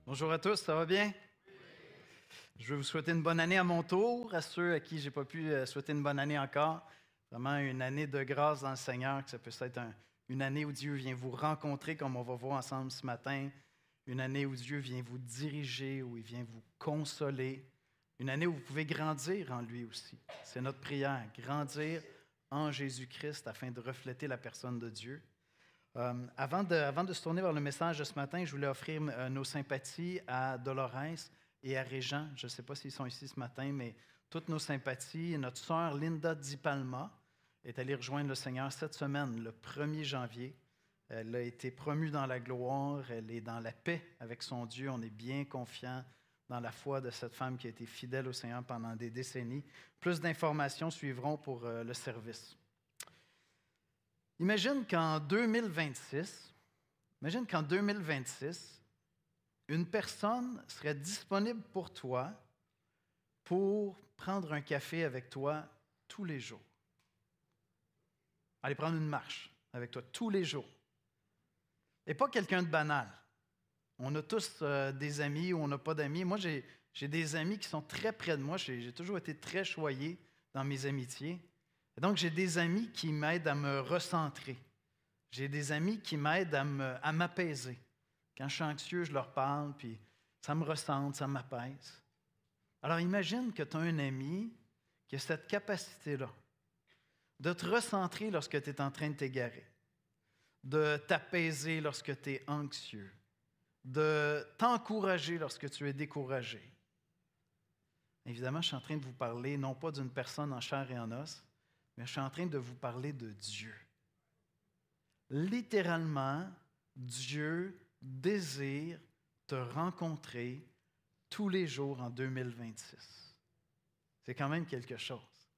Bonjour à tous, ça va bien? Je veux vous souhaiter une bonne année à mon tour, à ceux à qui je n'ai pas pu souhaiter une bonne année encore. Vraiment une année de grâce dans le Seigneur, que ça peut être une année où Dieu vient vous rencontrer, comme on va voir ensemble ce matin. Une année où Dieu vient vous diriger, où il vient vous consoler. Une année où vous pouvez grandir en lui aussi. C'est notre prière, grandir en Jésus-Christ afin de refléter la personne de Dieu. Avant de se tourner vers le message de ce matin, je voulais offrir nos sympathies à Dolores et à Régent. Je ne sais pas s'ils sont ici ce matin, mais toutes nos sympathies. Notre sœur Linda Di Palma est allée rejoindre le Seigneur cette semaine, le 1er janvier. Elle a été promue dans la gloire, elle est dans la paix avec son Dieu. On est bien confiant dans la foi de cette femme qui a été fidèle au Seigneur pendant des décennies. Plus d'informations suivront pour le service. Imagine qu'en 2026, une personne serait disponible pour toi pour prendre un café avec toi tous les jours. Aller prendre une marche avec toi tous les jours. Et pas quelqu'un de banal. On a tous des amis ou on n'a pas d'amis. Moi, j'ai des amis qui sont très près de moi. J'ai toujours été très choyé dans mes amitiés. Et donc, j'ai des amis qui m'aident à me recentrer. J'ai des amis qui m'aident à m'apaiser. Quand je suis anxieux, je leur parle, puis ça me recentre, ça m'apaise. Alors, imagine que tu as un ami qui a cette capacité-là de te recentrer lorsque tu es en train de t'égarer, de t'apaiser lorsque tu es anxieux, de t'encourager lorsque tu es découragé. Évidemment, je suis en train de vous parler non pas d'une personne en chair et en os, mais je suis en train de vous parler de Dieu. Littéralement, Dieu désire te rencontrer tous les jours en 2026. C'est quand même quelque chose.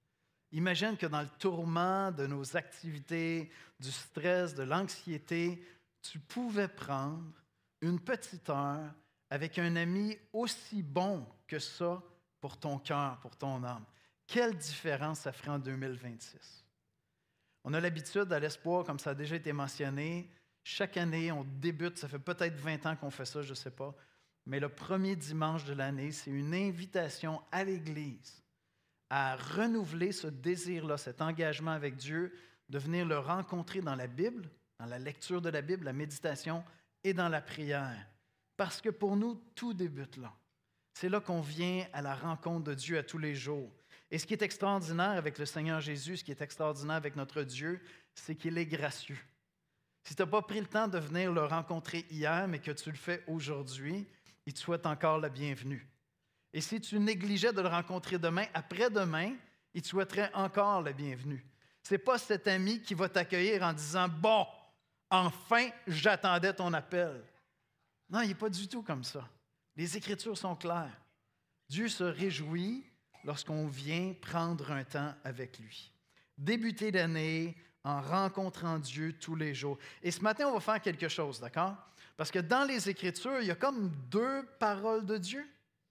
Imagine que dans le tourment de nos activités, du stress, de l'anxiété, tu pouvais prendre une petite heure avec un ami aussi bon que ça pour ton cœur, pour ton âme. Quelle différence ça ferait en 2026? On a l'habitude à l'Espoir, comme ça a déjà été mentionné, chaque année, on débute, ça fait peut-être 20 ans qu'on fait ça, je ne sais pas, mais le premier dimanche de l'année, c'est une invitation à l'Église à renouveler ce désir-là, cet engagement avec Dieu, de venir le rencontrer dans la Bible, dans la lecture de la Bible, la méditation et dans la prière. Parce que pour nous, tout débute là. C'est là qu'on vient à la rencontre de Dieu à tous les jours. Et ce qui est extraordinaire avec le Seigneur Jésus, ce qui est extraordinaire avec notre Dieu, c'est qu'il est gracieux. Si tu n'as pas pris le temps de venir le rencontrer hier, mais que tu le fais aujourd'hui, il te souhaite encore la bienvenue. Et si tu négligeais de le rencontrer demain, après-demain, il te souhaiterait encore la bienvenue. Ce n'est pas cet ami qui va t'accueillir en disant « Bon, enfin, j'attendais ton appel ». Non, il n'est pas du tout comme ça. Les Écritures sont claires. Dieu se réjouit lorsqu'on vient prendre un temps avec lui. Débuter l'année en rencontrant Dieu tous les jours. Et ce matin, on va faire quelque chose, d'accord? Parce que dans les Écritures, il y a comme deux paroles de Dieu.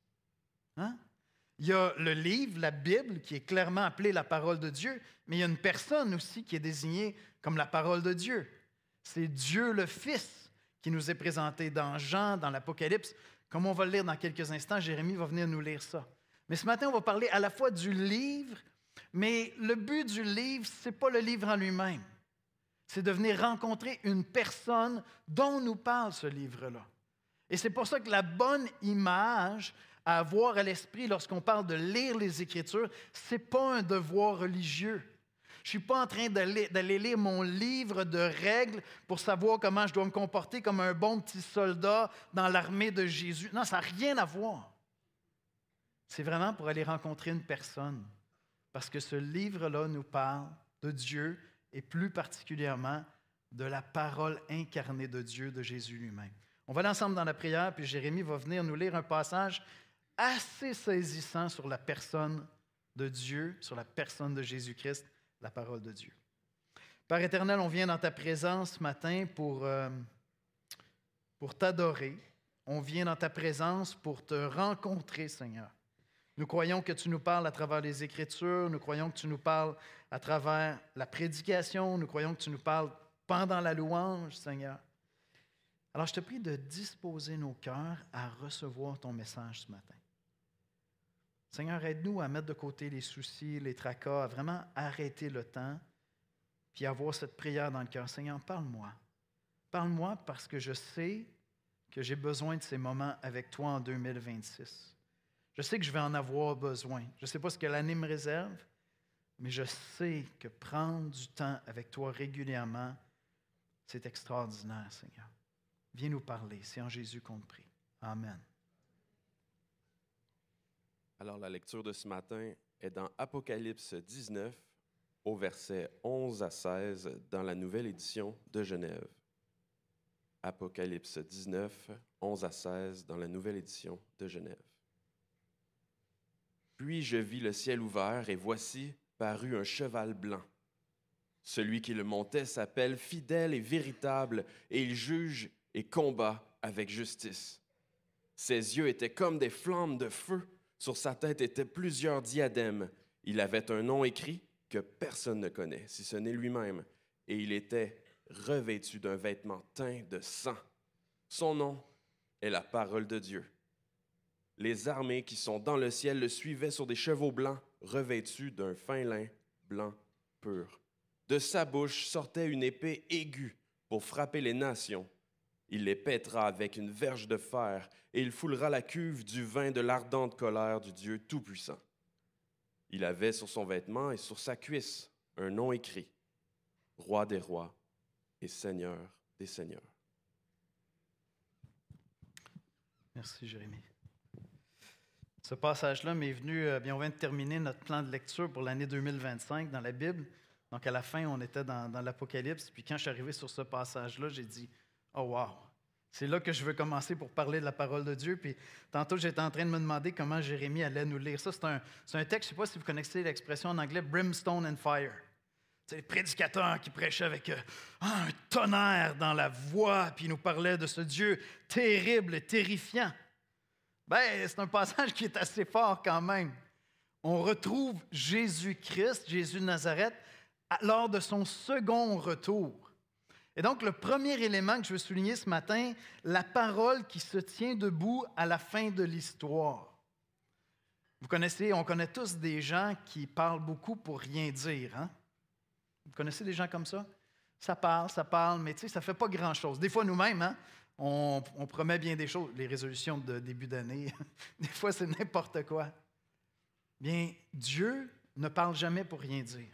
Hein? Il y a le livre, la Bible, qui est clairement appelée la parole de Dieu, mais il y a une personne aussi qui est désignée comme la parole de Dieu. C'est Dieu le Fils qui nous est présenté dans Jean, dans l'Apocalypse. Comme on va le lire dans quelques instants, Jérémie va venir nous lire ça. Mais ce matin, on va parler à la fois du livre, mais le but du livre, ce n'est pas le livre en lui-même. C'est de venir rencontrer une personne dont nous parle ce livre-là. Et c'est pour ça que la bonne image à avoir à l'esprit lorsqu'on parle de lire les Écritures, ce n'est pas un devoir religieux. Je ne suis pas en train d'aller lire mon livre de règles pour savoir comment je dois me comporter comme un bon petit soldat dans l'armée de Jésus. Non, ça n'a rien à voir. C'est vraiment pour aller rencontrer une personne. Parce que ce livre-là nous parle de Dieu et plus particulièrement de la parole incarnée de Dieu, de Jésus lui-même. On va aller ensemble dans la prière, puis Jérémie va venir nous lire un passage assez saisissant sur la personne de Dieu, sur la personne de Jésus-Christ, la parole de Dieu. Père éternel, on vient dans ta présence ce matin pour t'adorer. On vient dans ta présence pour te rencontrer, Seigneur. Nous croyons que tu nous parles à travers les Écritures, nous croyons que tu nous parles à travers la prédication, nous croyons que tu nous parles pendant la louange, Seigneur. Alors, je te prie de disposer nos cœurs à recevoir ton message ce matin. Seigneur, aide-nous à mettre de côté les soucis, les tracas, à vraiment arrêter le temps, puis avoir cette prière dans le cœur. Seigneur, parle-moi. Parle-moi parce que je sais que j'ai besoin de ces moments avec toi en 2026. Je sais que je vais en avoir besoin. Je ne sais pas ce que l'année me réserve, mais je sais que prendre du temps avec toi régulièrement, c'est extraordinaire, Seigneur. Viens nous parler. C'est en Jésus qu'on te prie. Amen. Alors, la lecture de ce matin est dans Apocalypse 19, au verset 11 à 16, dans la nouvelle édition de Genève. Apocalypse 19, 11 à 16, dans la nouvelle édition de Genève. Puis je vis le ciel ouvert, et voici parut un cheval blanc. Celui qui le montait s'appelle Fidèle et Véritable, et il juge et combat avec justice. Ses yeux étaient comme des flammes de feu. Sur sa tête étaient plusieurs diadèmes. Il avait un nom écrit que personne ne connaît, si ce n'est lui-même, et il était revêtu d'un vêtement teint de sang. Son nom est la parole de Dieu. Les armées qui sont dans le ciel le suivaient sur des chevaux blancs, revêtus d'un fin lin blanc pur. De sa bouche sortait une épée aiguë pour frapper les nations. Il les pètera avec une verge de fer, et il foulera la cuve du vin de l'ardente colère du Dieu Tout-Puissant. Il avait sur son vêtement et sur sa cuisse un nom écrit, Roi des rois et Seigneur des seigneurs. Merci, Jérémie. Ce passage-là m'est venu, on vient de terminer notre plan de lecture pour l'année 2025 dans la Bible. Donc, à la fin, on était dans l'Apocalypse. Puis quand je suis arrivé sur ce passage-là, j'ai dit, oh wow, c'est là que je veux commencer pour parler de la parole de Dieu. Puis tantôt, j'étais en train de me demander comment Jérémie allait nous lire ça. C'est un texte, je ne sais pas si vous connaissez l'expression en anglais, brimstone and fire. C'est les prédicateurs qui prêchaient avec un tonnerre dans la voix, puis ils nous parlaient de ce Dieu terrible et terrifiant. C'est un passage qui est assez fort quand même. On retrouve Jésus-Christ, Jésus de Nazareth, lors de son second retour. Et donc, le premier élément que je veux souligner ce matin, la parole qui se tient debout à la fin de l'histoire. Vous connaissez, on connaît tous des gens qui parlent beaucoup pour rien dire, hein? Vous connaissez des gens comme ça? Ça parle, mais ça ne fait pas grand-chose. Des fois, nous-mêmes, hein, on promet bien des choses. Les résolutions de début d'année, des fois, c'est n'importe quoi. Bien, Dieu ne parle jamais pour rien dire.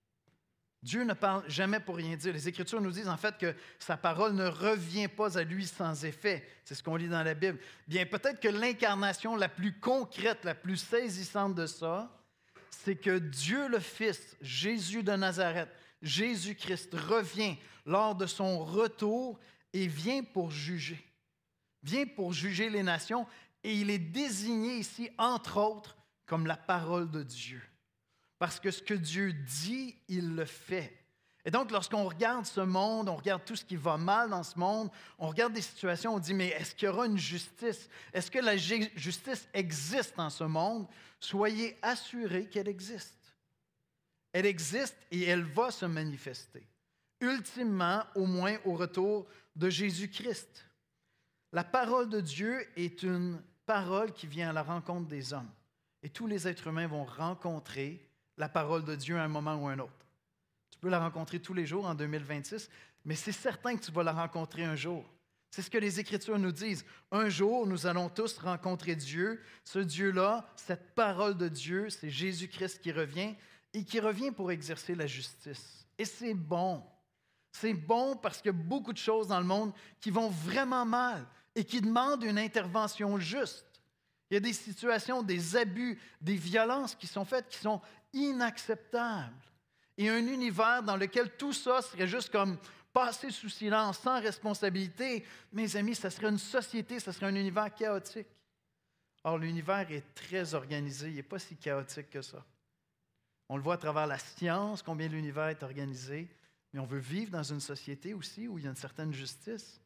Dieu ne parle jamais pour rien dire. Les Écritures nous disent en fait que sa parole ne revient pas à lui sans effet. C'est ce qu'on lit dans la Bible. Bien, peut-être que l'incarnation la plus concrète, la plus saisissante de ça, c'est que Dieu le Fils, Jésus de Nazareth, Jésus-Christ revient lors de son retour et vient pour juger. Vient pour juger les nations et il est désigné ici, entre autres, comme la parole de Dieu. Parce que ce que Dieu dit, il le fait. Et donc, lorsqu'on regarde ce monde, on regarde tout ce qui va mal dans ce monde, on regarde des situations, on dit, mais est-ce qu'il y aura une justice? Est-ce que la justice existe dans ce monde? Soyez assurés qu'elle existe. Elle existe et elle va se manifester. Ultimement, au moins au retour de Jésus-Christ. La parole de Dieu est une parole qui vient à la rencontre des hommes. Et tous les êtres humains vont rencontrer la parole de Dieu à un moment ou à un autre. Tu peux la rencontrer tous les jours en 2026, mais c'est certain que tu vas la rencontrer un jour. C'est ce que les Écritures nous disent. Un jour, nous allons tous rencontrer Dieu. Ce Dieu-là, cette parole de Dieu, c'est Jésus-Christ qui revient et qui revient pour exercer la justice. Et c'est bon. C'est bon parce qu'il y a beaucoup de choses dans le monde qui vont vraiment mal et qui demandent une intervention juste. Il y a des situations, des abus, des violences qui sont faites qui sont inacceptables. Et un univers dans lequel tout ça serait juste comme passé sous silence, sans responsabilité. Mes amis, ça serait une société, ça serait un univers chaotique. Or, l'univers est très organisé, il n'est pas si chaotique que ça. On le voit à travers la science, combien l'univers est organisé, mais on veut vivre dans une société aussi où il y a une certaine justice.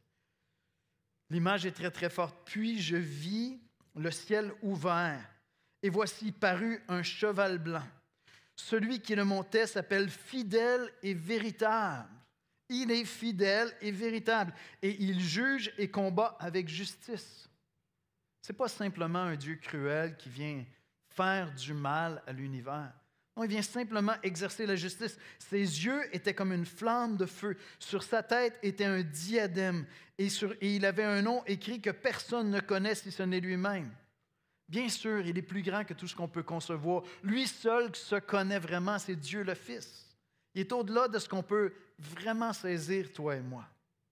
L'image est très, très forte. Puis je vis le ciel ouvert, et voici parut un cheval blanc. Celui qui le montait s'appelle Fidèle et Véritable. Il est fidèle et véritable. Et il juge et combat avec justice. Ce n'est pas simplement un Dieu cruel qui vient faire du mal à l'univers. Non, il vient simplement exercer la justice. Ses yeux étaient comme une flamme de feu. Sur sa tête était un diadème. Et il avait un nom écrit que personne ne connaît si ce n'est lui-même. Bien sûr, il est plus grand que tout ce qu'on peut concevoir. Lui seul se connaît vraiment, c'est Dieu le Fils. Il est au-delà de ce qu'on peut vraiment saisir, toi et moi.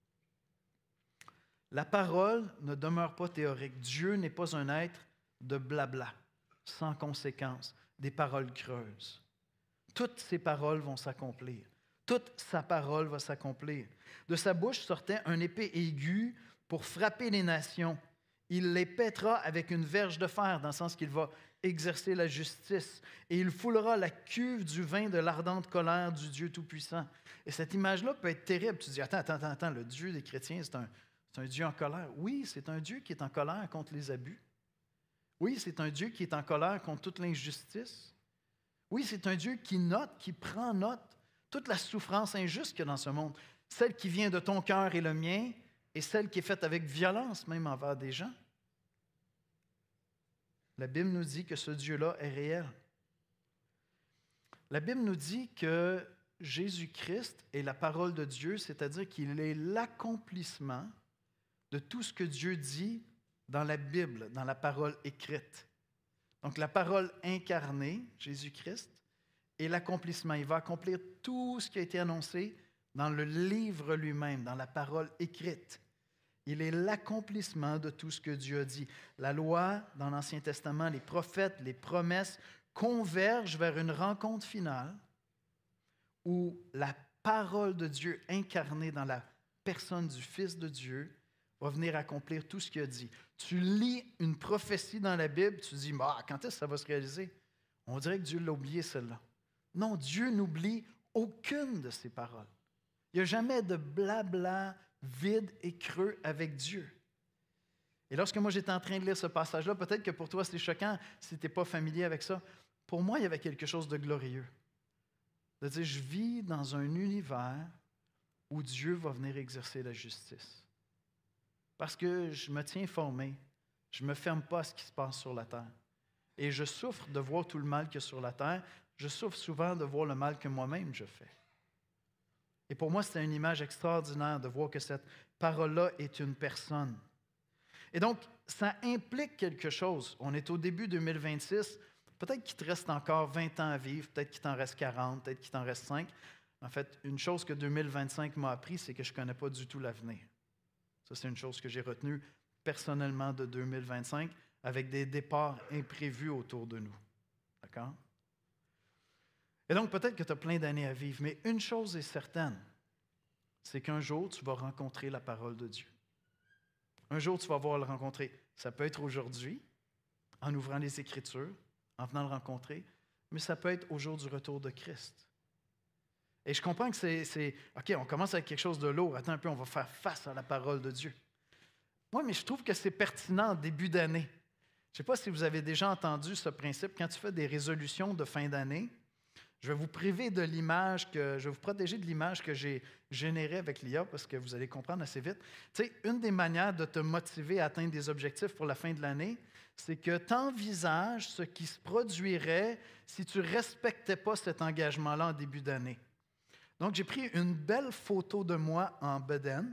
La parole ne demeure pas théorique. Dieu n'est pas un être de blabla, sans conséquence, des paroles creuses. Toutes ses paroles vont s'accomplir. Toute sa parole va s'accomplir. De sa bouche sortait un épée aiguë pour frapper les nations. Il les pètera avec une verge de fer, dans le sens qu'il va exercer la justice. Et il foulera la cuve du vin de l'ardente colère du Dieu Tout-Puissant. Et cette image-là peut être terrible. Tu te dis, attends, le Dieu des chrétiens, c'est un Dieu en colère. Oui, c'est un Dieu qui est en colère contre les abus. Oui, c'est un Dieu qui est en colère contre toute l'injustice. Oui, c'est un Dieu qui note, qui prend note toute la souffrance injuste qu'il y a dans ce monde. Celle qui vient de ton cœur et le mien, et celle qui est faite avec violence même envers des gens. La Bible nous dit que ce Dieu-là est réel. La Bible nous dit que Jésus-Christ est la parole de Dieu, c'est-à-dire qu'il est l'accomplissement de tout ce que Dieu dit dans la Bible, dans la parole écrite. Donc la parole incarnée, Jésus-Christ, est l'accomplissement. Il va accomplir tout ce qui a été annoncé dans le livre lui-même, dans la parole écrite. Il est l'accomplissement de tout ce que Dieu a dit. La loi, dans l'Ancien Testament, les prophètes, les promesses convergent vers une rencontre finale où la parole de Dieu incarnée dans la personne du Fils de Dieu va venir accomplir tout ce qu'il a dit. Tu lis une prophétie dans la Bible, tu te dis, quand est-ce que ça va se réaliser? On dirait que Dieu l'a oublié, celle-là. Non, Dieu n'oublie aucune de ses paroles. Il n'y a jamais de blabla vide et creux avec Dieu. Et lorsque moi j'étais en train de lire ce passage-là, peut-être que pour toi c'est choquant si tu n'es pas familier avec ça. Pour moi, il y avait quelque chose de glorieux. De dire, je vis dans un univers où Dieu va venir exercer la justice. Parce que je me tiens informé, je ne me ferme pas à ce qui se passe sur la terre. Et je souffre de voir tout le mal qu'il y a sur la terre. Je souffre souvent de voir le mal que moi-même je fais. Et pour moi, c'était une image extraordinaire de voir que cette parole-là est une personne. Et donc, ça implique quelque chose. On est au début 2026. Peut-être qu'il te reste encore 20 ans à vivre, peut-être qu'il t'en reste 40, peut-être qu'il t'en reste 5. En fait, une chose que 2025 m'a appris, c'est que je ne connais pas du tout l'avenir. Ça, c'est une chose que j'ai retenue personnellement de 2025, avec des départs imprévus autour de nous. D'accord? Et donc, peut-être que tu as plein d'années à vivre, mais une chose est certaine, c'est qu'un jour, tu vas rencontrer la parole de Dieu. Un jour, tu vas voir le rencontrer. Ça peut être aujourd'hui, en ouvrant les Écritures, en venant le rencontrer, mais ça peut être au jour du retour de Christ. Et je comprends que c'est OK, on commence avec quelque chose de lourd. Attends un peu, on va faire face à la parole de Dieu. Moi, mais je trouve que c'est pertinent en début d'année. Je ne sais pas si vous avez déjà entendu ce principe. Quand tu fais des résolutions de fin d'année, je vais vous priver de l'image je vais vous protéger de l'image que j'ai générée avec l'IA parce que vous allez comprendre assez vite. Tu sais, une des manières de te motiver à atteindre des objectifs pour la fin de l'année, c'est que tu envisages ce qui se produirait si tu ne respectais pas cet engagement-là en début d'année. Donc, j'ai pris une belle photo de moi en bedaine,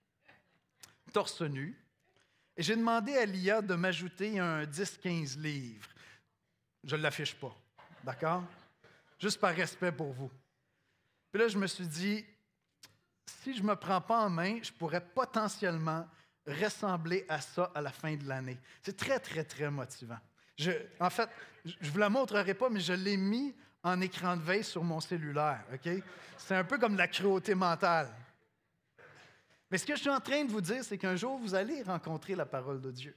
torse nu, et j'ai demandé à l'IA de m'ajouter un 10-15 livres. Je ne l'affiche pas, d'accord? Juste par respect pour vous. Puis là, je me suis dit, si je ne me prends pas en main, je pourrais potentiellement ressembler à ça à la fin de l'année. C'est très, très, très motivant. En fait, je ne vous la montrerai pas, mais je l'ai mis en écran de veille sur mon cellulaire. OK? C'est un peu comme de la cruauté mentale. Mais ce que je suis en train de vous dire, c'est qu'un jour, vous allez rencontrer la parole de Dieu.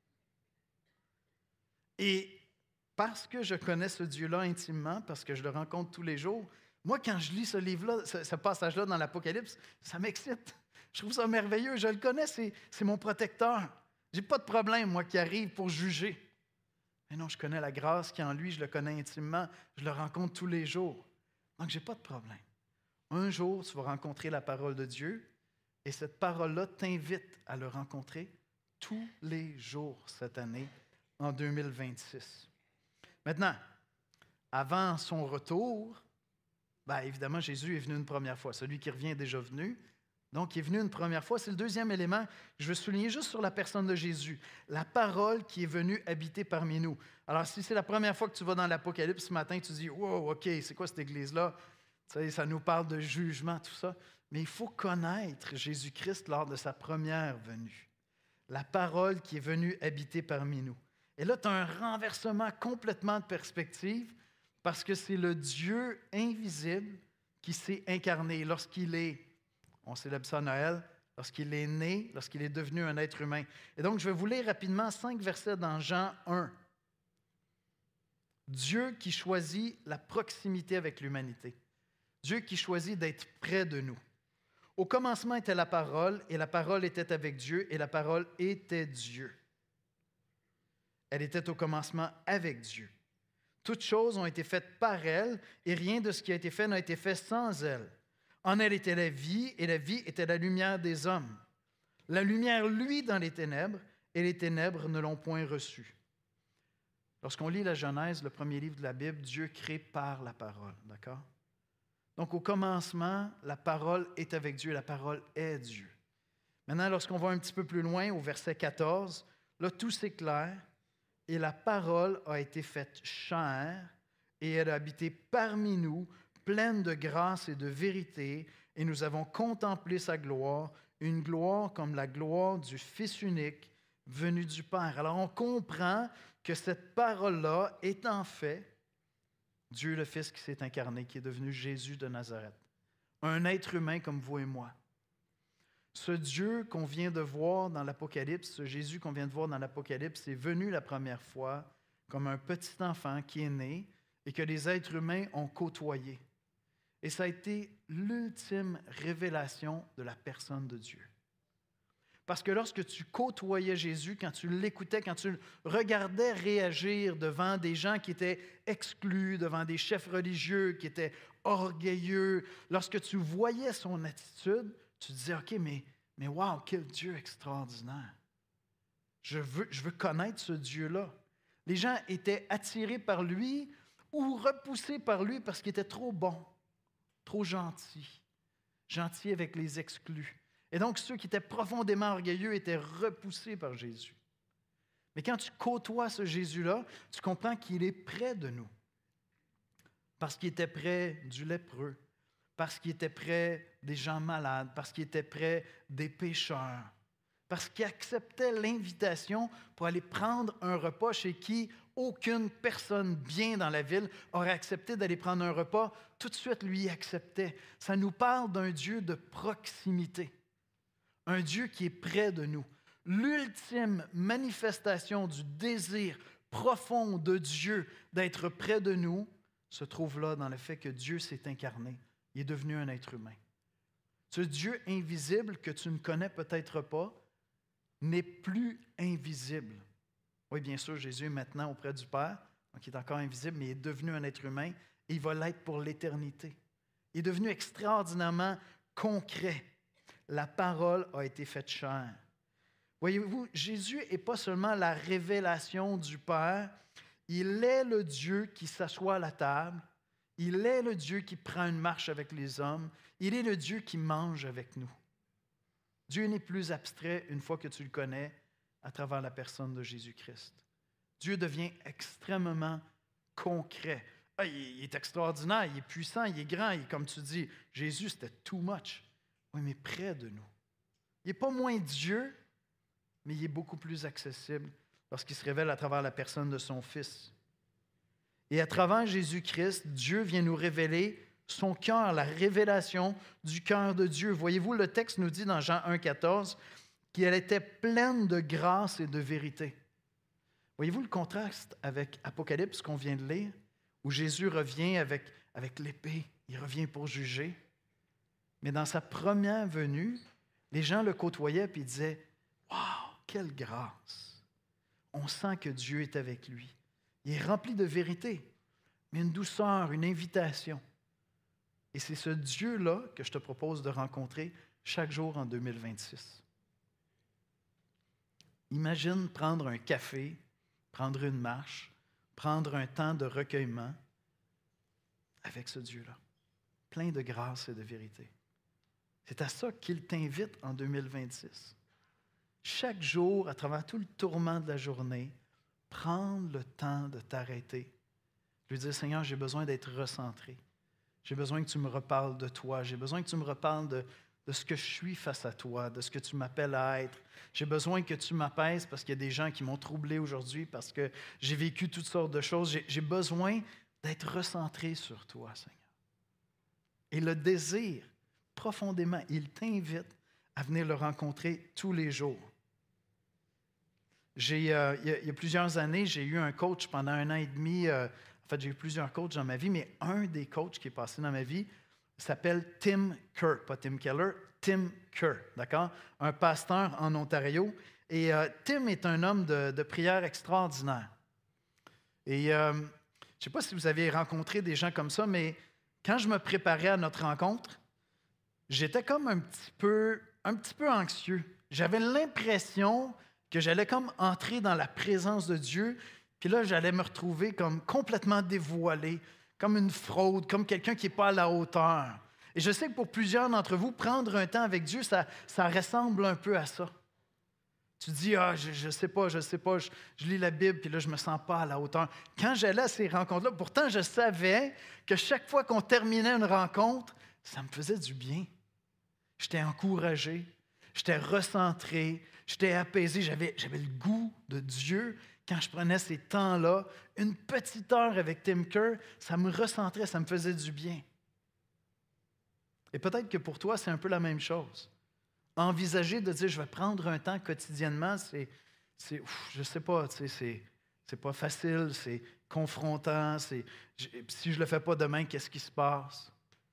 Et parce que je connais ce Dieu-là intimement, parce que je le rencontre tous les jours, moi, quand je lis ce livre-là, ce passage-là dans l'Apocalypse, ça m'excite. Je trouve ça merveilleux. Je le connais, c'est mon protecteur. Je n'ai pas de problème, moi, qui arrive pour juger. Mais non, je connais la grâce qui est en lui, je le connais intimement, je le rencontre tous les jours. Donc, je n'ai pas de problème. Un jour, tu vas rencontrer la parole de Dieu et cette parole-là t'invite à le rencontrer tous les jours cette année, en 2026. Maintenant, avant son retour, évidemment, Jésus est venu une première fois. Celui qui revient est déjà venu. Donc, il est venu une première fois. C'est le deuxième élément. Je veux souligner juste sur la personne de Jésus. La parole qui est venue habiter parmi nous. Alors, si c'est la première fois que tu vas dans l'Apocalypse ce matin, tu dis « Wow, OK, c'est quoi cette église-là? » Tu sais, ça nous parle de jugement, tout ça. Mais il faut connaître Jésus-Christ lors de sa première venue. La parole qui est venue habiter parmi nous. Et là, tu as un renversement complètement de perspective parce que c'est le Dieu invisible qui s'est incarné lorsqu'il est, on célèbre ça à Noël, lorsqu'il est né, lorsqu'il est devenu un être humain. Et donc, je vais vous lire rapidement 5 versets dans Jean 1. Dieu qui choisit la proximité avec l'humanité. Dieu qui choisit d'être près de nous. Au commencement était la parole, et la parole était avec Dieu, et la parole était Dieu. Elle était au commencement avec Dieu. Toutes choses ont été faites par elle, et rien de ce qui a été fait n'a été fait sans elle. En elle était la vie, et la vie était la lumière des hommes. La lumière luit dans les ténèbres, et les ténèbres ne l'ont point reçue. Lorsqu'on lit la Genèse, le premier livre de la Bible, Dieu crée par la parole, d'accord? Donc, au commencement, la parole est avec Dieu, la parole est Dieu. Maintenant, lorsqu'on va un petit peu plus loin, au verset 14, là, tout s'éclaire. Et la parole a été faite chair, et elle a habité parmi nous, pleine de grâce et de vérité, et nous avons contemplé sa gloire, une gloire comme la gloire du Fils unique venu du Père. Alors, on comprend que cette parole-là est en fait Dieu le Fils qui s'est incarné, qui est devenu Jésus de Nazareth. Un être humain comme vous et moi. Ce Dieu qu'on vient de voir dans l'Apocalypse, ce Jésus qu'on vient de voir dans l'Apocalypse, est venu la première fois comme un petit enfant qui est né et que les êtres humains ont côtoyé. Et ça a été l'ultime révélation de la personne de Dieu. Parce que lorsque tu côtoyais Jésus, quand tu l'écoutais, quand tu le regardais réagir devant des gens qui étaient exclus, devant des chefs religieux qui étaient orgueilleux, lorsque tu voyais son attitude, tu te disais, OK, mais wow, quel Dieu extraordinaire. Je veux connaître ce Dieu-là. Les gens étaient attirés par lui ou repoussés par lui parce qu'il était trop bon, trop gentil, gentil avec les exclus. Et donc, ceux qui étaient profondément orgueilleux étaient repoussés par Jésus. Mais quand tu côtoies ce Jésus-là, tu comprends qu'il est près de nous. Parce qu'il était près du lépreux, parce qu'il était près des gens malades, parce qu'il était près des pécheurs, parce qu'il acceptait l'invitation pour aller prendre un repas chez qui aucune personne bien dans la ville aurait accepté d'aller prendre un repas. Tout de suite, lui acceptait. Ça nous parle d'un Dieu de proximité. Un Dieu qui est près de nous. L'ultime manifestation du désir profond de Dieu d'être près de nous se trouve là dans le fait que Dieu s'est incarné. Il est devenu un être humain. Ce Dieu invisible que tu ne connais peut-être pas n'est plus invisible. Oui, bien sûr, Jésus est maintenant auprès du Père, donc il est encore invisible, mais il est devenu un être humain et il va l'être pour l'éternité. Il est devenu extraordinairement concret. La parole a été faite chair. Voyez-vous, Jésus n'est pas seulement la révélation du Père, il est le Dieu qui s'assoit à la table, il est le Dieu qui prend une marche avec les hommes, il est le Dieu qui mange avec nous. Dieu n'est plus abstrait une fois que tu le connais à travers la personne de Jésus-Christ. Dieu devient extrêmement concret. Il est extraordinaire, il est puissant, il est grand, comme tu dis, Jésus, c'était too much. Oui, mais près de nous. Il n'est pas moins Dieu, mais il est beaucoup plus accessible lorsqu'il se révèle à travers la personne de son Fils. Et à travers Jésus-Christ, Dieu vient nous révéler son cœur, la révélation du cœur de Dieu. Voyez-vous, le texte nous dit dans Jean 1,14 qu'elle était pleine de grâce et de vérité. Voyez-vous le contraste avec Apocalypse qu'on vient de lire, où Jésus revient avec l'épée, il revient pour juger. Mais dans sa première venue, les gens le côtoyaient et disaient « Wow, quelle grâce! » On sent que Dieu est avec lui. Il est rempli de vérité, mais une douceur, une invitation. Et c'est ce Dieu-là que je te propose de rencontrer chaque jour en 2026. Imagine prendre un café, prendre une marche, prendre un temps de recueillement avec ce Dieu-là, plein de grâce et de vérité. C'est à ça qu'il t'invite en 2026. Chaque jour, à travers tout le tourment de la journée, prendre le temps de t'arrêter. Lui dire, Seigneur, j'ai besoin d'être recentré. J'ai besoin que tu me reparles de toi. J'ai besoin que tu me reparles de ce que je suis face à toi, de ce que tu m'appelles à être. J'ai besoin que tu m'apaises parce qu'il y a des gens qui m'ont troublé aujourd'hui, parce que j'ai vécu toutes sortes de choses. J'ai besoin d'être recentré sur toi, Seigneur. Et le désir, profondément, il t'invite à venir le rencontrer tous les jours. Il y a plusieurs années, j'ai eu un coach pendant 1 an et demi. En fait, j'ai eu plusieurs coachs dans ma vie, mais un des coachs qui est passé dans ma vie s'appelle Tim Kerr, pas Tim Keller, Tim Kerr, d'accord? Un pasteur en Ontario. Et Tim est un homme de prière extraordinaire. Et je ne sais pas si vous avez rencontré des gens comme ça, mais quand je me préparais à notre rencontre, j'étais comme un petit peu anxieux. J'avais l'impression que j'allais comme entrer dans la présence de Dieu, puis là, j'allais me retrouver comme complètement dévoilé, comme une fraude, comme quelqu'un qui n'est pas à la hauteur. Et je sais que pour plusieurs d'entre vous, prendre un temps avec Dieu, ça ressemble un peu à ça. Tu dis, je sais pas, je lis la Bible, puis là, je ne me sens pas à la hauteur. Quand j'allais à ces rencontres-là, pourtant, je savais que chaque fois qu'on terminait une rencontre, ça me faisait du bien. J'étais encouragé, j'étais recentré, j'étais apaisé, j'avais le goût de Dieu. Quand je prenais ces temps-là, une petite heure avec Tim Kerr, ça me recentrait, ça me faisait du bien. Et peut-être que pour toi, c'est un peu la même chose. Envisager de dire, je vais prendre un temps quotidiennement, je ne sais pas, c'est pas facile, c'est confrontant, si je ne le fais pas demain, qu'est-ce qui se passe?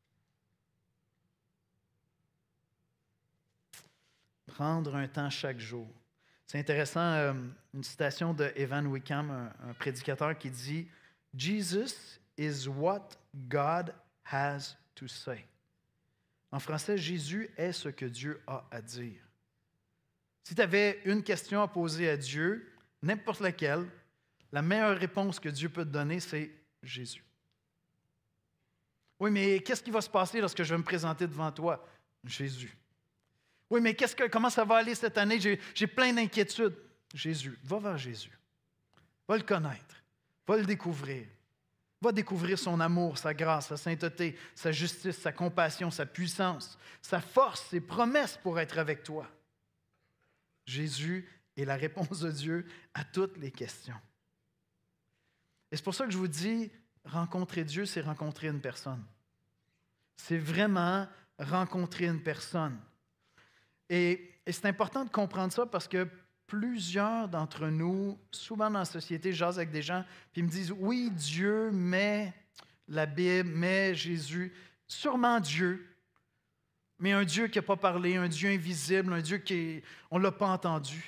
Prendre un temps chaque jour. C'est intéressant, une citation de Evan Wickham, un prédicateur qui dit « Jesus is what God has to say ». En français, Jésus est ce que Dieu a à dire. Si tu avais une question à poser à Dieu, n'importe laquelle, la meilleure réponse que Dieu peut te donner, c'est Jésus. Oui, mais qu'est-ce qui va se passer lorsque je vais me présenter devant toi? Jésus. Oui, mais comment ça va aller cette année? J'ai plein d'inquiétudes. Jésus. Va vers Jésus. Va le connaître. Va le découvrir. Va découvrir son amour, sa grâce, sa sainteté, sa justice, sa compassion, sa puissance, sa force, ses promesses pour être avec toi. Jésus est la réponse de Dieu à toutes les questions. Et c'est pour ça que je vous dis, rencontrer Dieu, c'est rencontrer une personne. C'est vraiment rencontrer une personne. Et c'est important de comprendre ça parce que plusieurs d'entre nous, souvent dans la société, je jase avec des gens, puis ils me disent, oui, Dieu, mais la Bible, mais Jésus, sûrement Dieu, mais un Dieu qui n'a pas parlé, un Dieu invisible, un Dieu on ne l'a pas entendu.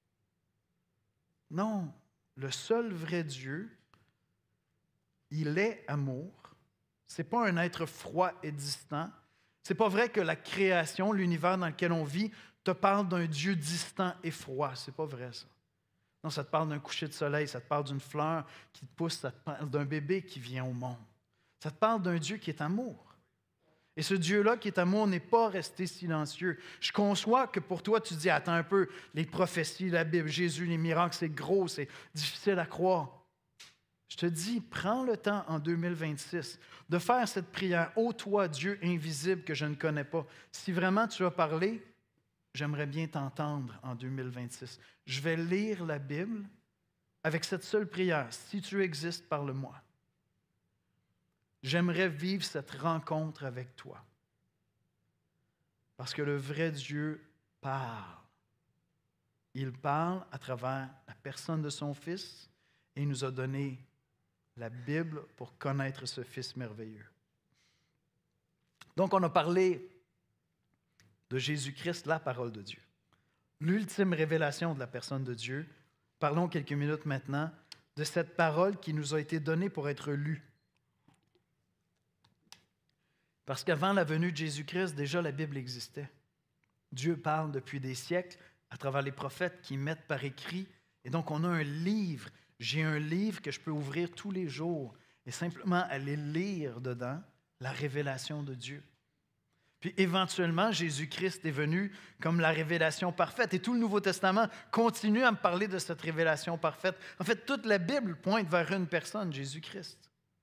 Non, le seul vrai Dieu, il est amour. Ce n'est pas un être froid et distant. Ce n'est pas vrai que la création, l'univers dans lequel on vit, te parle d'un Dieu distant et froid. Ce n'est pas vrai, ça. Non, ça te parle d'un coucher de soleil, ça te parle d'une fleur qui te pousse, ça te parle d'un bébé qui vient au monde. Ça te parle d'un Dieu qui est amour. Et ce Dieu-là qui est amour n'est pas resté silencieux. Je conçois que pour toi, tu dis, attends un peu, les prophéties, la Bible, Jésus, les miracles, c'est gros, c'est difficile à croire. Je te dis, prends le temps en 2026 de faire cette prière. Ô toi, Dieu invisible que je ne connais pas. Si vraiment tu as parlé, j'aimerais bien t'entendre en 2026. Je vais lire la Bible avec cette seule prière. Si tu existes, parle-moi. J'aimerais vivre cette rencontre avec toi. Parce que le vrai Dieu parle. Il parle à travers la personne de son Fils et il nous a donné la Bible pour connaître ce Fils merveilleux. Donc, on a parlé de Jésus-Christ, la parole de Dieu. L'ultime révélation de la personne de Dieu. Parlons quelques minutes maintenant de cette parole qui nous a été donnée pour être lue. Parce qu'avant la venue de Jésus-Christ, déjà la Bible existait. Dieu parle depuis des siècles à travers les prophètes qui mettent par écrit. Et donc, on a un livre. J'ai un livre que je peux ouvrir tous les jours et simplement aller lire dedans la révélation de Dieu. Puis éventuellement, Jésus-Christ est venu comme la révélation parfaite. Et tout le Nouveau Testament continue à me parler de cette révélation parfaite. En fait, toute la Bible pointe vers une personne, Jésus-Christ.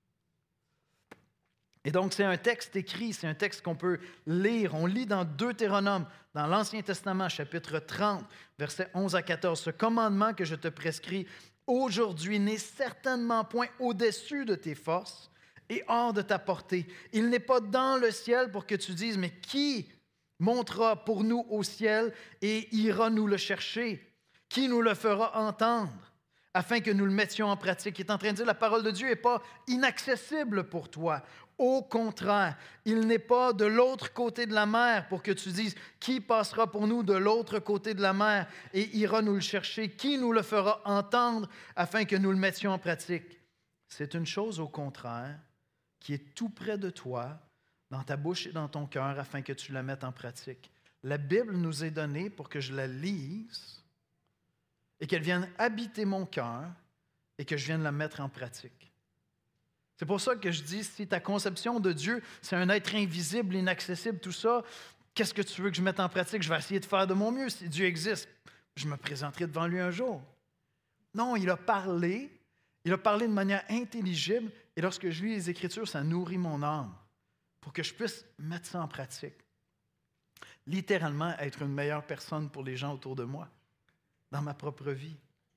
Et donc, c'est un texte écrit, c'est un texte qu'on peut lire. On lit dans Deutéronome, dans l'Ancien Testament, chapitre 30, versets 11 à 14. « Ce commandement que je te prescris aujourd'hui n'est certainement point au-dessus de tes forces et hors de ta portée. Il n'est pas dans le ciel pour que tu dises, mais qui montera pour nous au ciel et ira nous le chercher? Qui nous le fera entendre afin que nous le mettions en pratique? » Il est en train de dire, la parole de Dieu n'est pas inaccessible pour toi. Au contraire, il n'est pas de l'autre côté de la mer pour que tu dises, qui passera pour nous de l'autre côté de la mer et ira nous le chercher? Qui nous le fera entendre afin que nous le mettions en pratique? C'est une chose au contraire qui est tout près de toi, dans ta bouche et dans ton cœur, afin que tu la mettes en pratique. La Bible nous est donnée pour que je la lise et qu'elle vienne habiter mon cœur et que je vienne la mettre en pratique. C'est pour ça que je dis, si ta conception de Dieu, c'est un être invisible, inaccessible, tout ça, qu'est-ce que tu veux que je mette en pratique? Je vais essayer de faire de mon mieux. Si Dieu existe, je me présenterai devant lui un jour. Non, il a parlé de manière intelligible, et lorsque je lis les Écritures, ça nourrit mon âme pour que je puisse mettre ça en pratique. Littéralement, être une meilleure personne pour les gens autour de moi, dans ma propre vie.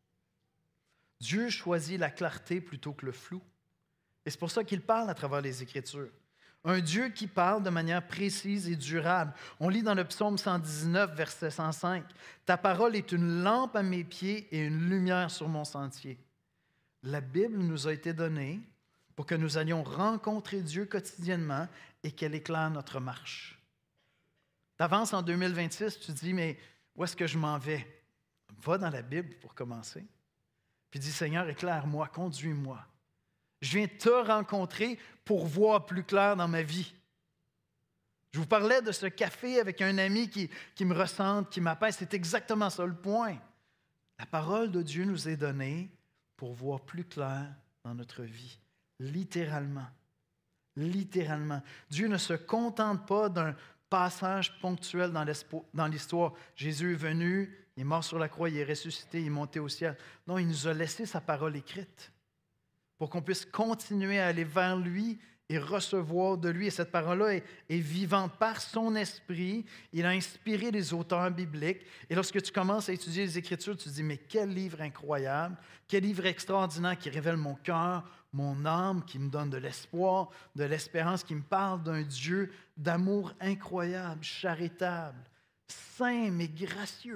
Dieu choisit la clarté plutôt que le flou. Et c'est pour ça qu'il parle à travers les Écritures. Un Dieu qui parle de manière précise et durable. On lit dans le psaume 119, verset 105, « Ta parole est une lampe à mes pieds et une lumière sur mon sentier. » La Bible nous a été donnée pour que nous allions rencontrer Dieu quotidiennement et qu'elle éclaire notre marche. Tu avances en 2026, tu te dis, mais où est-ce que je m'en vais? Va dans la Bible pour commencer. Puis dis, Seigneur, éclaire-moi, conduis-moi. Je viens te rencontrer pour voir plus clair dans ma vie. Je vous parlais de ce café avec un ami qui me ressente, qui m'apaise. C'est exactement ça le point. La parole de Dieu nous est donnée pour voir plus clair dans notre vie. Littéralement. Littéralement. Dieu ne se contente pas d'un passage ponctuel dans l'histoire. Jésus est venu, il est mort sur la croix, il est ressuscité, il est monté au ciel. Non, il nous a laissé sa parole écrite pour qu'on puisse continuer à aller vers lui et recevoir de lui. Et cette parole-là est vivante par son esprit. Il a inspiré les auteurs bibliques. Et lorsque tu commences à étudier les Écritures, tu te dis, mais quel livre incroyable, quel livre extraordinaire qui révèle mon cœur, mon âme, qui me donne de l'espoir, de l'espérance, qui me parle d'un Dieu d'amour incroyable, charitable, saint mais gracieux.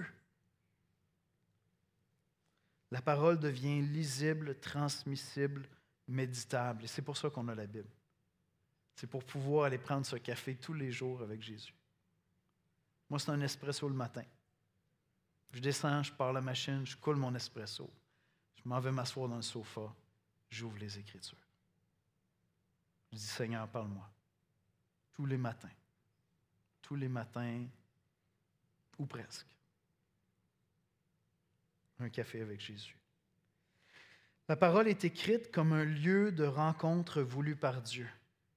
La parole devient lisible, transmissible, méditable. Et c'est pour ça qu'on a la Bible. C'est pour pouvoir aller prendre ce café tous les jours avec Jésus. Moi, c'est un espresso le matin. Je descends, je pars la machine, je coule mon espresso. Je m'en vais m'asseoir dans le sofa. J'ouvre les Écritures. Je dis, Seigneur, parle-moi. Tous les matins. Tous les matins, ou presque. Un café avec Jésus. La parole est écrite comme un lieu de rencontre voulu par Dieu.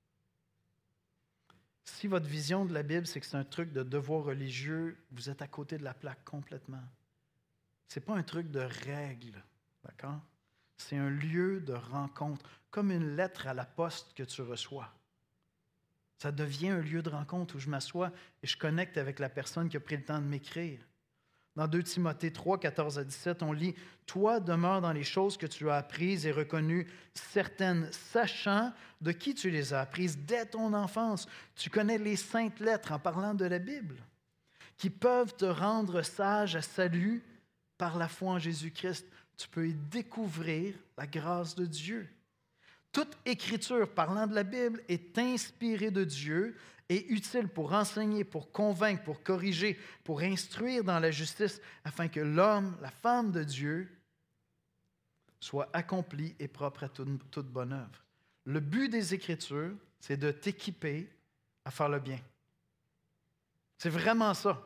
Si votre vision de la Bible, c'est que c'est un truc de devoir religieux, vous êtes à côté de la plaque complètement. Ce n'est pas un truc de règle, d'accord? C'est un lieu de rencontre, comme une lettre à la poste que tu reçois. Ça devient un lieu de rencontre où je m'assois et je connecte avec la personne qui a pris le temps de m'écrire. Dans 2 Timothée 3, 14 à 17, on lit « Toi demeure dans les choses que tu as apprises et reconnues, certaines sachant de qui tu les as apprises dès ton enfance. Tu connais les saintes lettres en parlant de la Bible, qui peuvent te rendre sage à salut par la foi en Jésus-Christ. Tu peux y découvrir la grâce de Dieu. Toute écriture parlant de la Bible est inspirée de Dieu et utile pour enseigner, pour convaincre, pour corriger, pour instruire dans la justice, afin que l'homme, la femme de Dieu, soit accompli et propre à toute bonne œuvre. Le but des Écritures, c'est de t'équiper à faire le bien. C'est vraiment ça.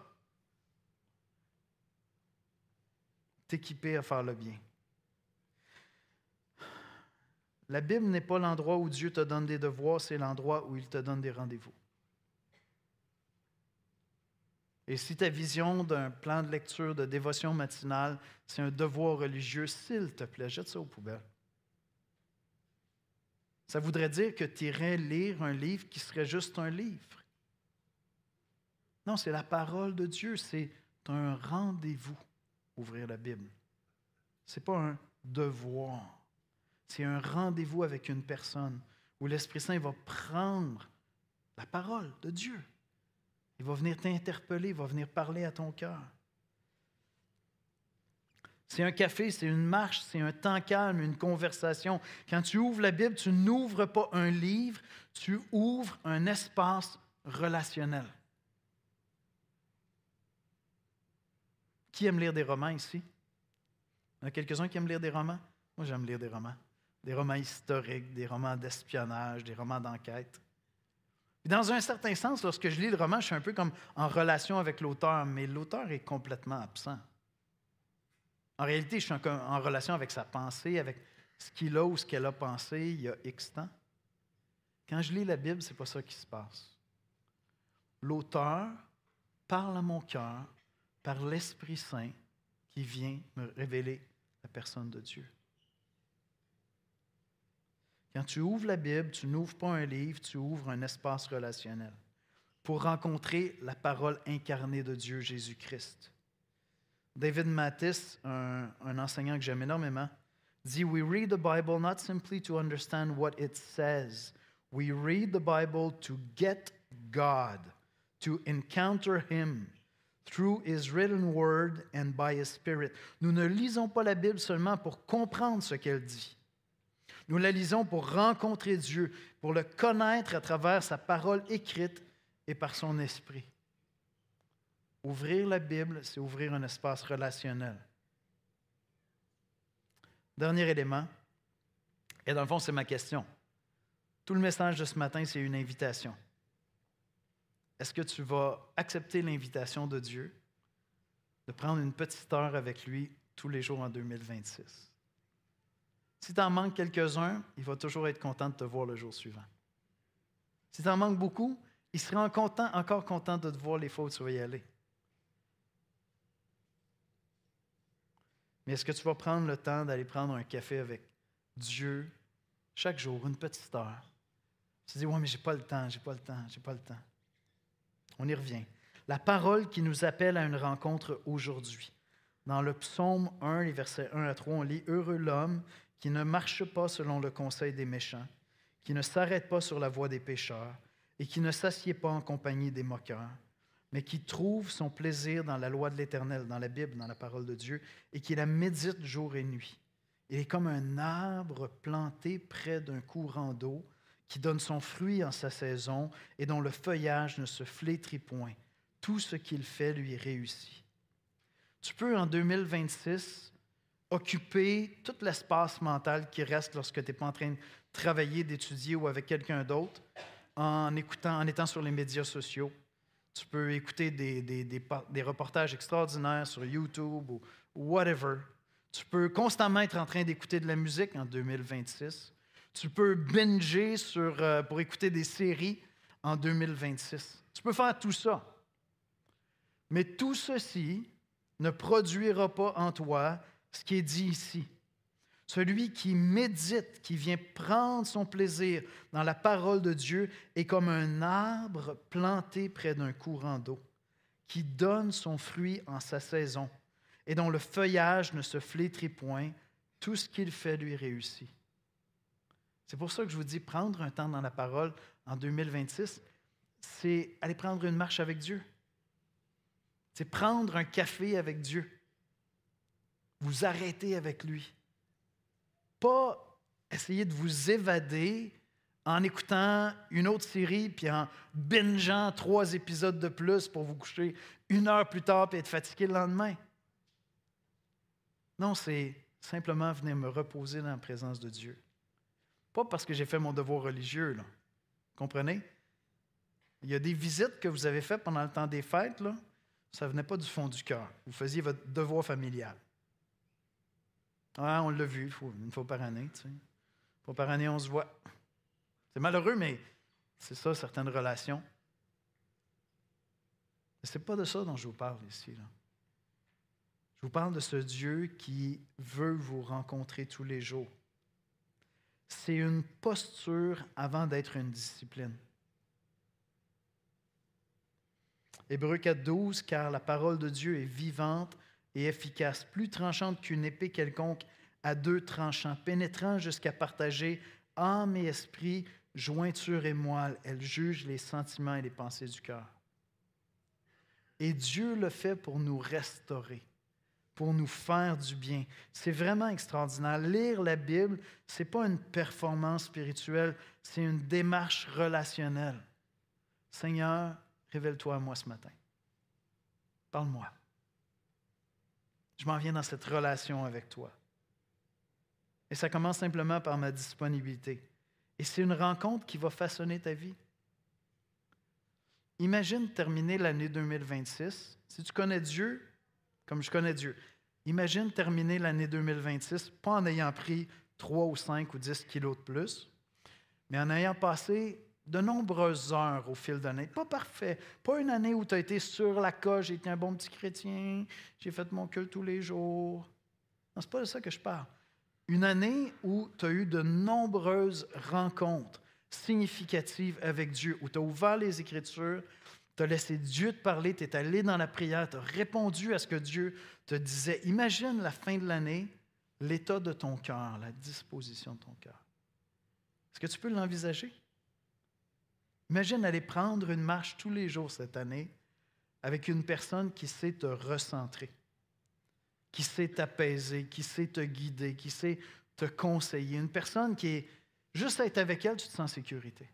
T'équiper à faire le bien. La Bible n'est pas l'endroit où Dieu te donne des devoirs, c'est l'endroit où il te donne des rendez-vous. Et si ta vision d'un plan de lecture, de dévotion matinale, c'est un devoir religieux, s'il te plaît, jette ça aux poubelles. Ça voudrait dire que tu irais lire un livre qui serait juste un livre. Non, c'est la parole de Dieu, c'est un rendez-vous, ouvrir la Bible. Ce n'est pas un devoir, c'est un rendez-vous avec une personne où l'Esprit Saint va prendre la parole de Dieu. Il va venir t'interpeller, il va venir parler à ton cœur. C'est un café, c'est une marche, c'est un temps calme, une conversation. Quand tu ouvres la Bible, tu n'ouvres pas un livre, tu ouvres un espace relationnel. Qui aime lire des romans ici? Il y en a quelques-uns qui aiment lire des romans? Moi, j'aime lire des romans. Des romans historiques, des romans d'espionnage, des romans d'enquête. Dans un certain sens, lorsque je lis le roman, je suis un peu comme en relation avec l'auteur, mais l'auteur est complètement absent. En réalité, je suis en relation avec sa pensée, avec ce qu'il a ou ce qu'elle a pensé il y a X temps. Quand je lis la Bible, ce n'est pas ça qui se passe. L'auteur parle à mon cœur par l'Esprit Saint qui vient me révéler la personne de Dieu. Quand tu ouvres la Bible, tu n'ouvres pas un livre, tu ouvres un espace relationnel pour rencontrer la parole incarnée de Dieu, Jésus-Christ. David Mathis, un enseignant que j'aime énormément, dit « We read the Bible not simply to understand what it says. We read the Bible to get God, to encounter Him through His written word and by His Spirit. » Nous ne lisons pas la Bible seulement pour comprendre ce qu'elle dit. Nous la lisons pour rencontrer Dieu, pour le connaître à travers sa parole écrite et par son esprit. Ouvrir la Bible, c'est ouvrir un espace relationnel. Dernier élément, et dans le fond, c'est ma question. Tout le message de ce matin, c'est une invitation. Est-ce que tu vas accepter l'invitation de Dieu de prendre une petite heure avec lui tous les jours en 2026? Si tu en manques quelques-uns, il va toujours être content de te voir le jour suivant. Si tu en manques beaucoup, il sera encore content de te voir les fois où tu vas y aller. Mais est-ce que tu vas prendre le temps d'aller prendre un café avec Dieu chaque jour, une petite heure? Tu te dis, « Oui, mais j'ai pas le temps. » On y revient. La parole qui nous appelle à une rencontre aujourd'hui. Dans le psaume 1, les versets 1 à 3, on lit « Heureux l'homme qui ne marche pas selon le conseil des méchants, qui ne s'arrête pas sur la voie des pécheurs et qui ne s'assied pas en compagnie des moqueurs, mais qui trouve son plaisir dans la loi de l'Éternel, dans la Bible, dans la parole de Dieu, et qui la médite jour et nuit. Il est comme un arbre planté près d'un courant d'eau, qui donne son fruit en sa saison et dont le feuillage ne se flétrit point. Tout ce qu'il fait lui réussit. » Tu peux, en 2026, occuper tout l'espace mental qui reste lorsque tu n'es pas en train de travailler, d'étudier ou avec quelqu'un d'autre, en étant sur les médias sociaux. Tu peux écouter des reportages extraordinaires sur YouTube ou whatever. Tu peux constamment être en train d'écouter de la musique en 2026. Tu peux binger pour écouter des séries en 2026. Tu peux faire tout ça. Mais tout ceci ne produira pas en toi ce qui est dit ici. Celui qui médite, qui vient prendre son plaisir dans la parole de Dieu est comme un arbre planté près d'un courant d'eau, qui donne son fruit en sa saison et dont le feuillage ne se flétrit point. Tout ce qu'il fait lui réussit. C'est pour ça que je vous dis, prendre un temps dans la parole en 2026, c'est aller prendre une marche avec Dieu. C'est prendre un café avec Dieu. Vous arrêter avec lui. Pas essayer de vous évader en écoutant une autre série puis en bingeant 3 épisodes de plus pour vous coucher 1 heure plus tard et être fatigué le lendemain. Non, c'est simplement venir me reposer dans la présence de Dieu. Pas parce que j'ai fait mon devoir religieux, là. Comprenez? Il y a des visites que vous avez faites pendant le temps des fêtes, là, ça ne venait pas du fond du cœur. Vous faisiez votre devoir familial. On l'a vu une fois par année. Tu sais. Une fois par année, on se voit. C'est malheureux, mais c'est ça, certaines relations. Mais ce n'est pas de ça dont je vous parle ici. Là. Je vous parle de ce Dieu qui veut vous rencontrer tous les jours. C'est une posture avant d'être une discipline. Hébreux 4,12, « Car la parole de Dieu est vivante et efficace, plus tranchante qu'une épée quelconque à deux tranchants, pénétrant jusqu'à partager âme et esprit, jointure et moelle. Elle juge les sentiments et les pensées du cœur. » Et Dieu le fait pour nous restaurer, pour nous faire du bien. C'est vraiment extraordinaire. Lire la Bible, ce n'est pas une performance spirituelle, c'est une démarche relationnelle. Seigneur, révèle-toi à moi ce matin. Parle-moi. Je m'en viens dans cette relation avec toi. Et ça commence simplement par ma disponibilité. Et c'est une rencontre qui va façonner ta vie. Imagine terminer l'année 2026. Si tu connais Dieu, comme je connais Dieu, imagine terminer l'année 2026, pas en ayant pris 3 ou 5 ou 10 kilos de plus, mais en ayant passé de nombreuses heures au fil de l'année. Pas parfait. Pas une année où tu as été sur la coche, j'ai été un bon petit chrétien, j'ai fait mon culte tous les jours. Non, ce n'est pas de ça que je parle. Une année où tu as eu de nombreuses rencontres significatives avec Dieu, où tu as ouvert les Écritures, tu as laissé Dieu te parler, tu es allé dans la prière, tu as répondu à ce que Dieu te disait. Imagine la fin de l'année, l'état de ton cœur, la disposition de ton cœur. Est-ce que tu peux l'envisager? Imagine aller prendre une marche tous les jours cette année avec une personne qui sait te recentrer, qui sait t'apaiser, qui sait te guider, qui sait te conseiller. Une personne qui est, juste à être avec elle, tu te sens en sécurité.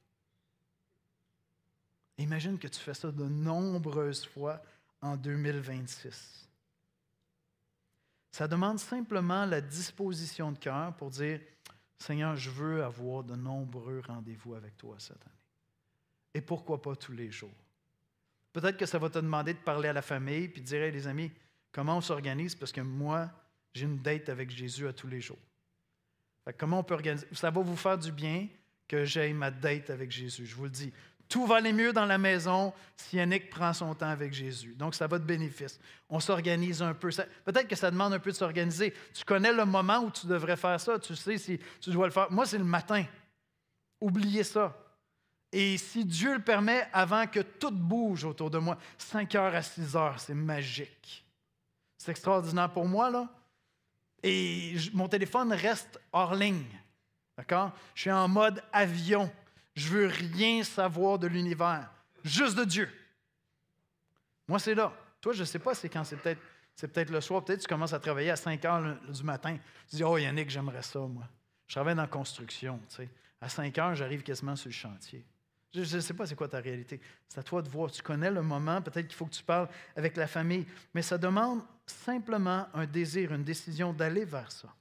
Imagine que tu fais ça de nombreuses fois en 2026. Ça demande simplement la disposition de cœur pour dire, Seigneur, je veux avoir de nombreux rendez-vous avec toi cette année. Et pourquoi pas tous les jours? Peut-être que ça va te demander de parler à la famille puis de dire, hey, les amis, comment on s'organise? Parce que moi, j'ai une date avec Jésus à tous les jours. Fait que comment on peut organiser? Ça va vous faire du bien que j'aie ma date avec Jésus. Je vous le dis. Tout va aller mieux dans la maison si Yannick prend son temps avec Jésus. Donc, ça va de bénéfice. On s'organise un peu. Peut-être que ça demande un peu de s'organiser. Tu connais le moment où tu devrais faire ça. Tu sais si tu dois le faire. Moi, c'est le matin. Oubliez ça. Et si Dieu le permet, avant que tout bouge autour de moi, 5 heures à 6 heures, c'est magique. C'est extraordinaire pour moi, là. Et mon téléphone reste hors ligne. D'accord? Je suis en mode avion. Je veux rien savoir de l'univers. Juste de Dieu. Moi, c'est là. Toi, je ne sais pas c'est quand. C'est peut-être le soir. Peut-être que tu commences à travailler à 5 heures du matin. Tu dis, oh Yannick, j'aimerais ça, moi. Je travaille dans la construction. Tu sais. À 5 heures, j'arrive quasiment sur le chantier. Je ne sais pas c'est quoi ta réalité. C'est à toi de voir. Tu connais le moment. Peut-être qu'il faut que tu parles avec la famille. Mais ça demande simplement un désir, une décision d'aller vers ça.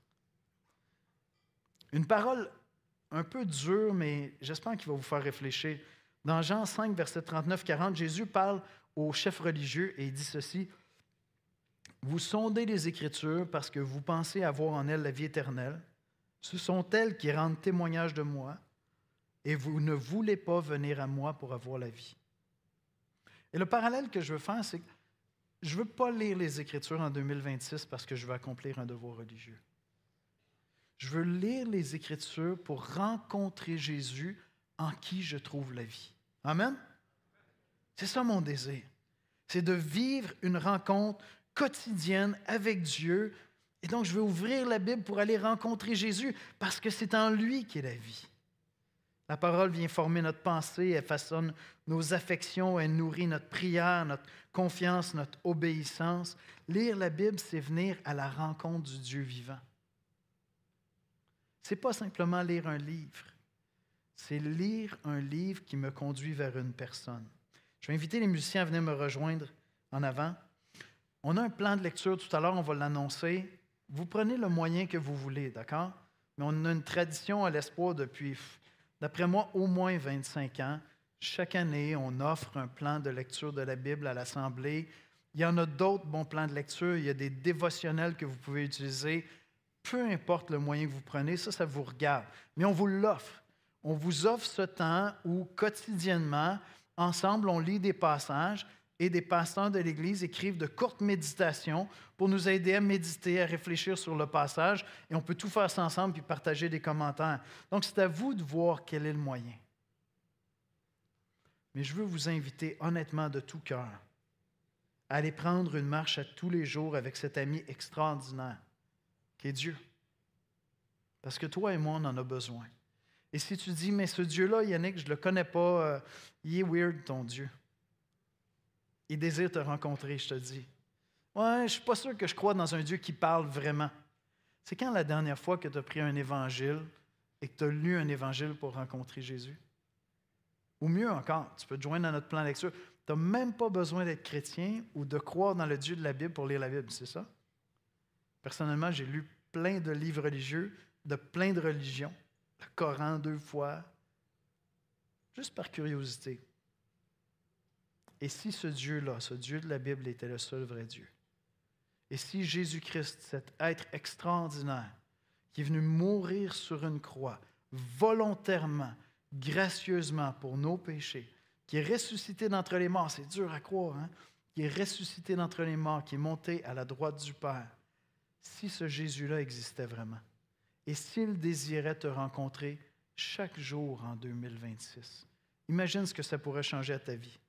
Une parole un peu dure, mais j'espère qu'il va vous faire réfléchir. Dans Jean 5, verset 39-40, Jésus parle aux chefs religieux et il dit ceci. « Vous sondez les Écritures parce que vous pensez avoir en elles la vie éternelle. Ce sont elles qui rendent témoignage de moi. Et vous ne voulez pas venir à moi pour avoir la vie. » Et le parallèle que je veux faire, c'est que je ne veux pas lire les Écritures en 2026 parce que je veux accomplir un devoir religieux. Je veux lire les Écritures pour rencontrer Jésus en qui je trouve la vie. Amen? C'est ça mon désir. C'est de vivre une rencontre quotidienne avec Dieu. Et donc, je veux ouvrir la Bible pour aller rencontrer Jésus parce que c'est en lui qu'est la vie. La parole vient former notre pensée, elle façonne nos affections, elle nourrit notre prière, notre confiance, notre obéissance. Lire la Bible, c'est venir à la rencontre du Dieu vivant. Ce n'est pas simplement lire un livre, c'est lire un livre qui me conduit vers une personne. Je vais inviter les musiciens à venir me rejoindre en avant. On a un plan de lecture tout à l'heure, on va l'annoncer. Vous prenez le moyen que vous voulez, d'accord? Mais on a une tradition à l'Espoir depuis, d'après moi, au moins 25 ans. Chaque année, on offre un plan de lecture de la Bible à l'Assemblée. Il y en a d'autres bons plans de lecture. Il y a des dévotionnels que vous pouvez utiliser. Peu importe le moyen que vous prenez, ça vous regarde. Mais on vous l'offre. On vous offre ce temps où, quotidiennement, ensemble, on lit des passages et des pasteurs de l'Église écrivent de courtes méditations pour nous aider à méditer, à réfléchir sur le passage. Et on peut tout faire ça ensemble puis partager des commentaires. Donc, c'est à vous de voir quel est le moyen. Mais je veux vous inviter honnêtement de tout cœur à aller prendre une marche à tous les jours avec cet ami extraordinaire qui est Dieu. Parce que toi et moi, on en a besoin. Et si tu dis, mais ce Dieu-là, Yannick, je ne le connais pas, il est weird ton Dieu. Il désire te rencontrer, je te dis. Ouais, je ne suis pas sûr que je crois dans un Dieu qui parle vraiment. C'est quand la dernière fois que tu as pris un évangile et que tu as lu un évangile pour rencontrer Jésus? Ou mieux encore, tu peux te joindre à notre plan de lecture. Tu n'as même pas besoin d'être chrétien ou de croire dans le Dieu de la Bible pour lire la Bible, c'est ça? Personnellement, j'ai lu plein de livres religieux de plein de religions, le Coran 2 fois, juste par curiosité. Et si ce Dieu-là, ce Dieu de la Bible, était le seul vrai Dieu, et si Jésus-Christ, cet être extraordinaire, qui est venu mourir sur une croix, volontairement, gracieusement pour nos péchés, qui est ressuscité d'entre les morts, c'est dur à croire, hein? Qui est ressuscité d'entre les morts, qui est monté à la droite du Père, si ce Jésus-là existait vraiment, et s'il désirait te rencontrer chaque jour en 2026, imagine ce que ça pourrait changer à ta vie.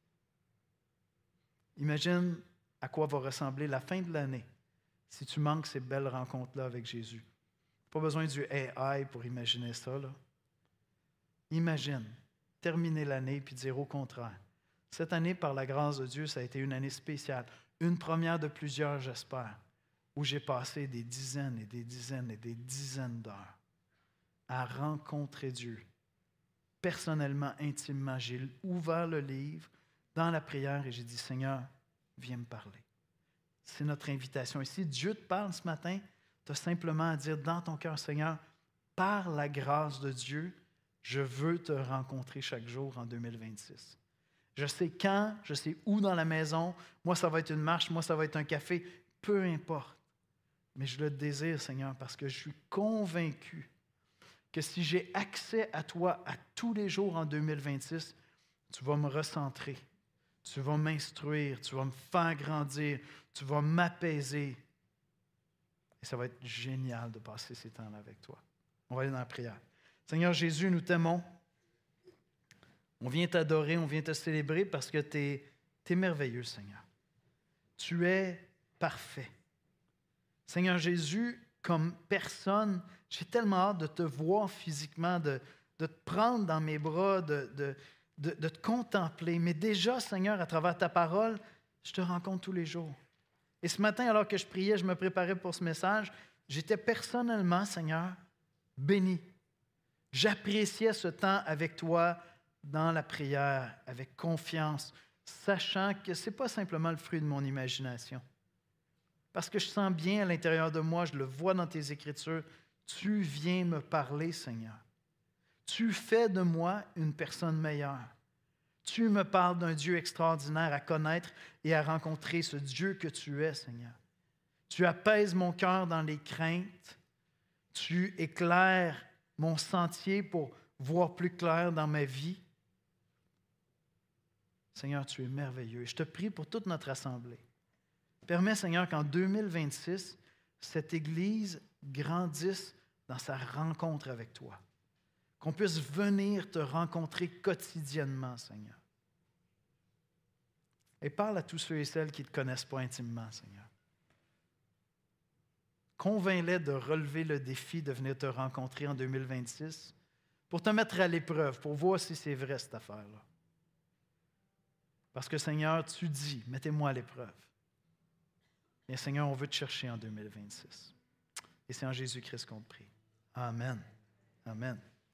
Imagine à quoi va ressembler la fin de l'année si tu manques ces belles rencontres-là avec Jésus. Pas besoin du AI pour imaginer ça, là. Imagine terminer l'année puis dire au contraire. Cette année, par la grâce de Dieu, ça a été une année spéciale. Une première de plusieurs, j'espère, où j'ai passé des dizaines et des dizaines et des dizaines d'heures à rencontrer Dieu. Personnellement, intimement, j'ai ouvert le livre dans la prière et j'ai dit, Seigneur, viens me parler. C'est notre invitation. Et si Dieu te parle ce matin, tu as simplement à dire dans ton cœur, Seigneur, par la grâce de Dieu, je veux te rencontrer chaque jour en 2026. Je sais quand, je sais où dans la maison. Moi, ça va être une marche, moi, ça va être un café. Peu importe. Mais je le désire, Seigneur, parce que je suis convaincu que si j'ai accès à toi à tous les jours en 2026, tu vas me recentrer, tu vas m'instruire, tu vas me faire grandir, tu vas m'apaiser. Et ça va être génial de passer ces temps-là avec toi. On va aller dans la prière. Seigneur Jésus, nous t'aimons. On vient t'adorer, on vient te célébrer parce que tu es merveilleux, Seigneur. Tu es parfait. Seigneur Jésus, comme personne, j'ai tellement hâte de te voir physiquement, de te prendre dans mes bras, de te contempler. Mais déjà, Seigneur, à travers ta parole, je te rencontre tous les jours. Et ce matin, alors que je priais, je me préparais pour ce message, j'étais personnellement, Seigneur, béni. J'appréciais ce temps avec toi dans la prière, avec confiance, sachant que ce n'est pas simplement le fruit de mon imagination. Parce que je sens bien à l'intérieur de moi, je le vois dans tes Écritures, tu viens me parler, Seigneur. Tu fais de moi une personne meilleure. Tu me parles d'un Dieu extraordinaire à connaître et à rencontrer, ce Dieu que tu es, Seigneur. Tu apaises mon cœur dans les craintes. Tu éclaires mon sentier pour voir plus clair dans ma vie. Seigneur, tu es merveilleux. Je te prie pour toute notre assemblée. Permets, Seigneur, qu'en 2026, cette Église grandisse dans sa rencontre avec toi. Qu'on puisse venir te rencontrer quotidiennement, Seigneur. Et parle à tous ceux et celles qui ne te connaissent pas intimement, Seigneur. Convainc-les de relever le défi de venir te rencontrer en 2026 pour te mettre à l'épreuve, pour voir si c'est vrai cette affaire-là. Parce que, Seigneur, tu dis, mettez-moi à l'épreuve. Et Seigneur, on veut te chercher en 2026. Et c'est en Jésus-Christ qu'on te prie. Amen. Amen.